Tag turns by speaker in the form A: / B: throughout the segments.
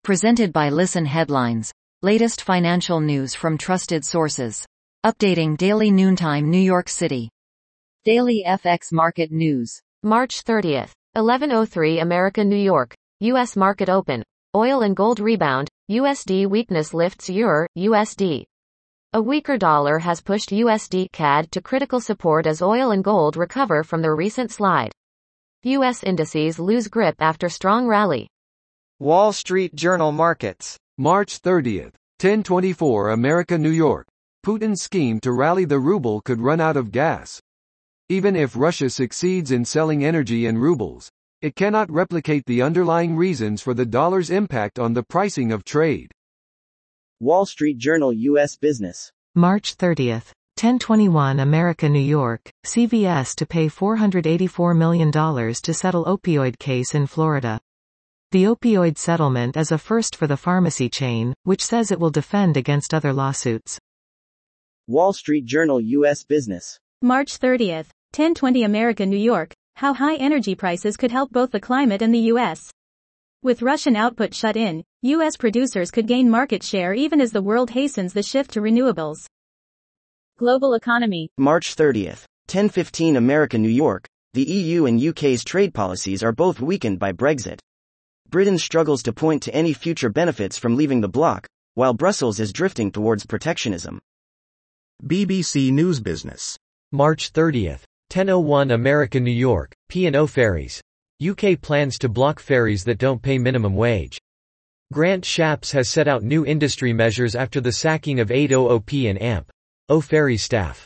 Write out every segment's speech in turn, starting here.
A: Presented by Listen Headlines. Latest financial news from trusted sources. Updating daily noontime New York City. Daily FX market news.
B: March 30th, 11:03 American New York. U.S. market open. Oil and gold rebound. USD weakness lifts Euro, USD. A weaker dollar has pushed USD CAD to critical support as oil and gold recover from the recent slide. U.S. indices lose grip after strong rally.
C: Wall Street Journal markets.
D: March 30th, 10:24 America New York. Putin's scheme to rally the ruble could run out of gas. Even if Russia succeeds in selling energy in rubles, it cannot replicate the underlying reasons for the dollar's impact on the pricing of trade.
E: Wall Street Journal U.S. Business.
F: March 30th, 10:21 America New York. CVS to pay $484 million to settle opioid case in Florida. The opioid settlement is a first for the pharmacy chain, which says it will defend against other lawsuits.
E: Wall Street Journal U.S. Business.
G: March 30th, 10:20 America New York. How high energy prices could help both the climate and the U.S. With Russian output shut in, U.S. producers could gain market share even as the world hastens the shift to renewables. Global economy.
E: March 30th, 10:15 America New York. The EU and UK's trade policies are both weakened by Brexit. Britain struggles to point to any future benefits from leaving the bloc, while Brussels is drifting towards protectionism.
H: BBC News Business.
I: March 30th, 10:01 America New York. P&O Ferries. UK plans to block ferries that don't pay minimum wage. Grant Shapps has set out new industry measures after the sacking of 8 OOP and AMP.O ferry staff.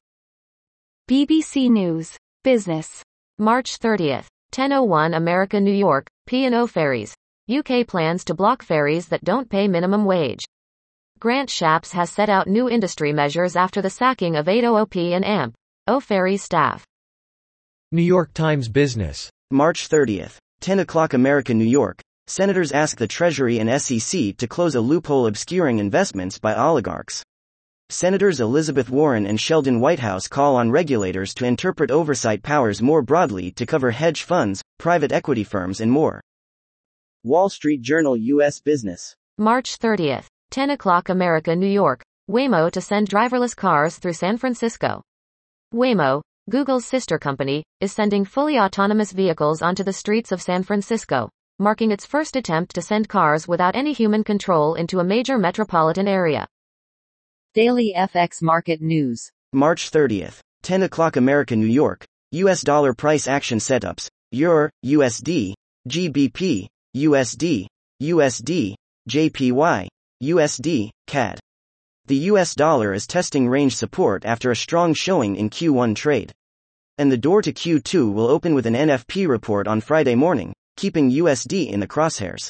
B: BBC News. Business. March 30th, 10:01 America New York. P&O Ferries. UK plans to block ferries that don't pay minimum wage. Grant Shapps has set out new industry measures after the sacking of 8 OOP and AMP.O ferry staff.
I: New York Times Business.
E: March 30th, 10 o'clock America New York. Senators ask the Treasury and SEC to close a loophole obscuring investments by oligarchs. Senators Elizabeth Warren and Sheldon Whitehouse call on regulators to interpret oversight powers more broadly to cover hedge funds, private equity firms and more. Wall Street Journal U.S. Business.
B: March 30th, 10 o'clock America New York. Waymo to send driverless cars through San Francisco. Waymo, Google's sister company, is sending fully autonomous vehicles onto the streets of San Francisco, marking its first attempt to send cars without any human control into a major metropolitan area.
A: Daily FX market news.
E: March 30th, 10 o'clock America New York. US dollar price action setups. Euro, USD, GBP, USD, USD, JPY, USD, CAD. The US dollar is testing range support after a strong showing in Q1 trade. And the door to Q2 will open with an NFP report on Friday morning, keeping USD in the crosshairs.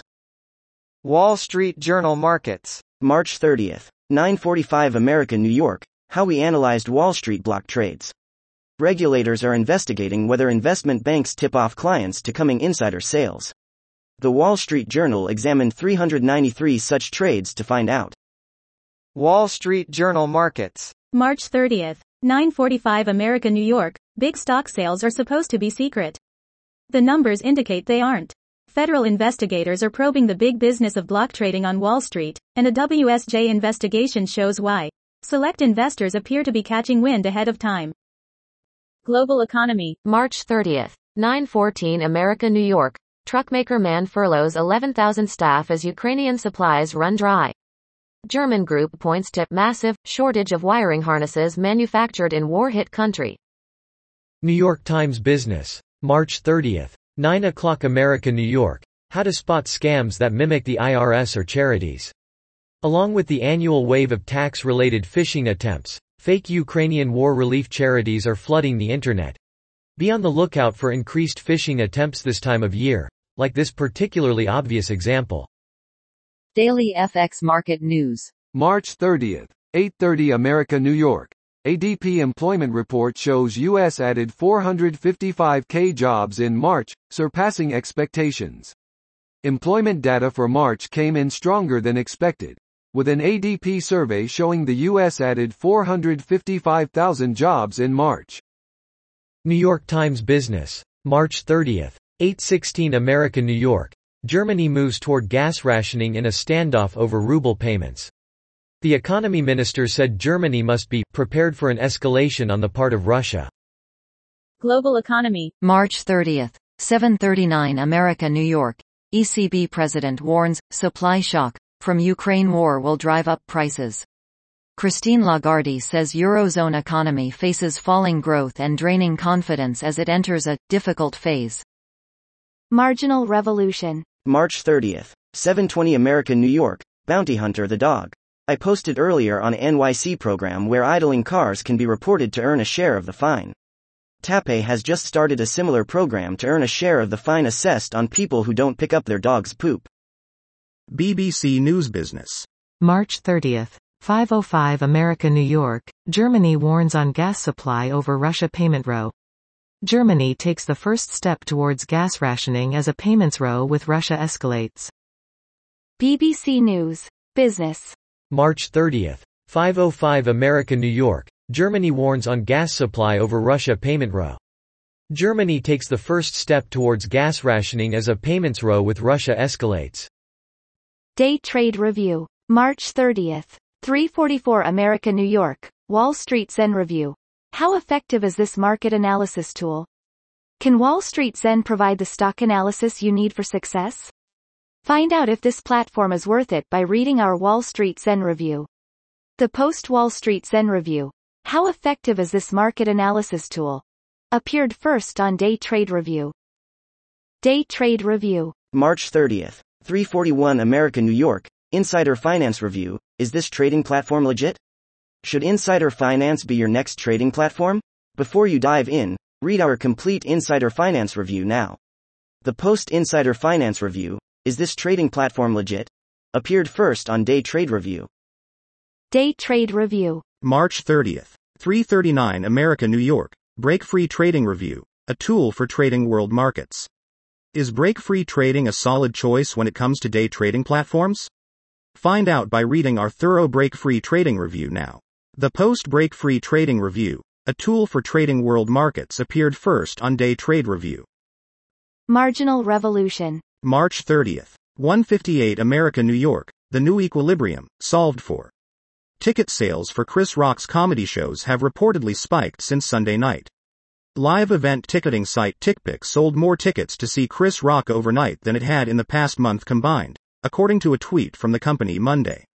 C: Wall Street Journal markets.
E: March 30th, 9:45 America New York. How we analyzed Wall Street block trades. Regulators are investigating whether investment banks tip off clients to coming insider sales. The Wall Street Journal examined 393 such trades to find out.
C: Wall Street Journal markets.
G: March 30th, 9:45 America New York. Big stock sales are supposed to be secret. The numbers indicate they aren't. Federal investigators are probing the big business of block trading on Wall Street, and a WSJ investigation shows why. Select investors appear to be catching wind ahead of time. Global economy.
B: March 30th, 9:14 America New York. Truckmaker MAN furloughs 11,000 staff as Ukrainian supplies run dry. German group points to massive shortage of wiring harnesses manufactured in war-hit country.
I: New York Times Business. March 30th, 9 o'clock America New York. How to spot scams that mimic the IRS or charities. Along with the annual wave of tax-related phishing attempts, fake Ukrainian war relief charities are flooding the internet. Be on the lookout for increased phishing attempts this time of year, like this particularly obvious example.
A: Daily FX market news.
D: March 30th, 8:30 America New York. ADP employment report shows U.S. added 455,000 jobs in March, surpassing expectations. Employment data for March came in stronger than expected, with an ADP survey showing the U.S. added 455,000 jobs in March.
I: New York Times Business. March 30th, 8:16 America New York. Germany moves toward gas rationing in a standoff over ruble payments. The economy minister said Germany must be prepared for an escalation on the part of Russia.
G: Global economy.
A: March 30th, 7:39 America, New York. ECB president warns, supply shock from Ukraine war will drive up prices. Christine Lagarde says Eurozone economy faces falling growth and draining confidence as it enters a difficult phase.
B: Marginal revolution.
E: March 30th, 7:20 America, New York. Bounty Hunter the dog. I posted earlier on a NYC program where idling cars can be reported to earn a share of the fine. TAPE has just started a similar program to earn a share of the fine assessed on people who don't pick up their dog's poop.
H: BBC News Business.
F: March 30th, 5:05 America, New York. Germany warns on gas supply over Russia payment row. Germany takes the first step towards gas rationing as a payments row with Russia escalates.
B: BBC News Business.
I: March 30th, 5:05 America, New York. Germany warns on gas supply over Russia payment row. Germany takes the first step towards gas rationing as a payments row with Russia escalates.
B: Day Trade Review. March 30th, 3:44 America, New York. Wall Street Zen Review. How effective is this market analysis tool? Can Wall Street Zen provide the stock analysis you need for success? Find out if this platform is worth it by reading our Wall Street Zen Review. The post-Wall Street Zen Review. How effective is this market analysis tool? Appeared first on Day Trade Review. Day Trade Review.
E: March 30th, 3:41 America, New York. Insider Finance Review. Is this trading platform legit? Should Insider Finance be your next trading platform? Before you dive in, read our complete Insider Finance Review now. The Post Insider Finance Review. Is this trading platform legit? Appeared first on Day Trade Review.
B: Day Trade Review.
H: March 30th, 3:39 America, New York. Break-Free Trading Review. A tool for trading world markets. Is break-free trading a solid choice when it comes to day trading platforms? Find out by reading our thorough break-free trading review now. The Post Break-Free Trading Review. A tool for trading world markets appeared first on Day Trade Review.
B: Marginal revolution.
H: March 30th, 1:58 America, New York. The New Equilibrium, solved for. Ticket sales for Chris Rock's comedy shows have reportedly spiked since Sunday night. Live event ticketing site TickPick sold more tickets to see Chris Rock overnight than it had in the past month combined, according to a tweet from the company Monday.